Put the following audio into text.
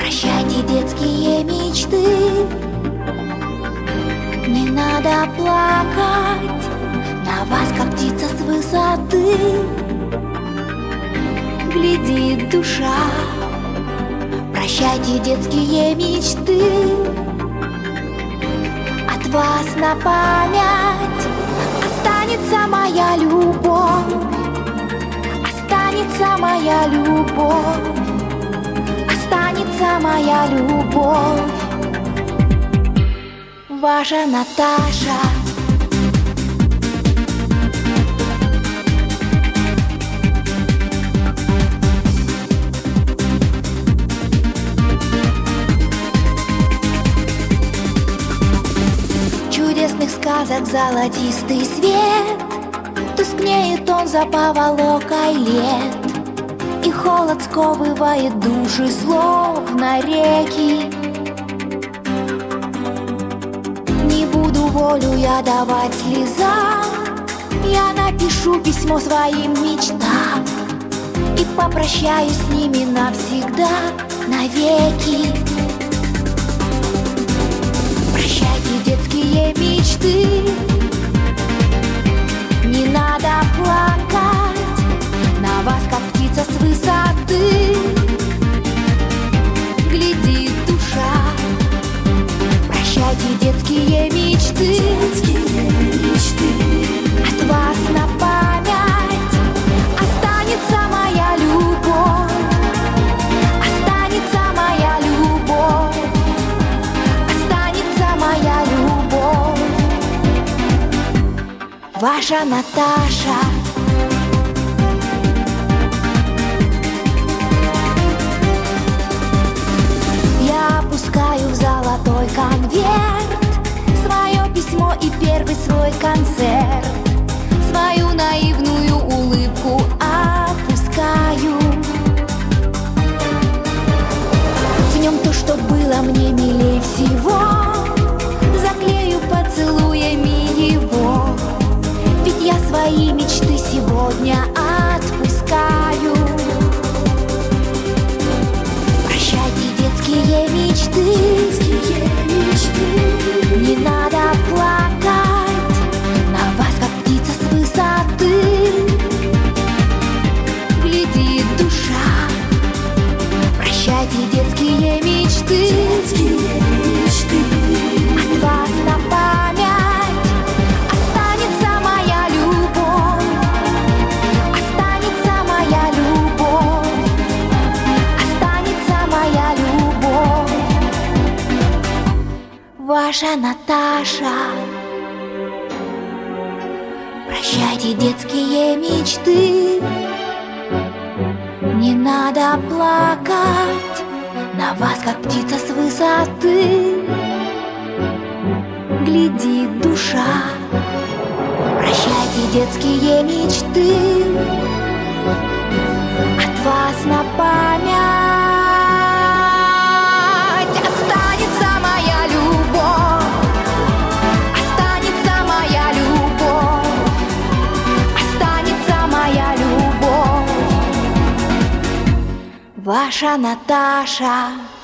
Прощайте детские мечты, не надо плакать, на вас как птица с высоты глядит душа. Прощайте детские мечты, от вас на память останется моя любовь, останется моя любовь, останется моя любовь. Ваша Наташа. Чудесных сказок золотистый свет, тускнеет он за поволокой лет, и холод сковывает души, словно реки. Не буду волю я давать слезам, я напишу письмо своим мечтам и попрощаюсь с ними навсегда, навеки. Прощайте детские мечты, не надо плакать, на вас как птица с высоты глядит душа. Прощайте детские мечты, от вас на память останется моя любовь, останется моя любовь, останется моя любовь. Ваша Наташа. Я опускаю в золотой конверт свое письмо и первый свой концерт, свою наивную улыбку опускаю. В нем то, что было мне милей всего, заклею поцелуями его, ведь я свои мечты сегодня отпускаю. Прощайте детские мечты, не надо плакать, на вас как птица с высоты глядит душа. Прощайте детские мечты, от вас на память останется моя любовь, останется моя любовь, останется моя любовь. Ваша Наташа. Прощайте детские мечты, не надо плакать, на вас как птица с высоты глядит душа. Прощайте детские мечты, от вас на память останется моя любовь, останется моя любовь, останется моя любовь. Ваша Наташа.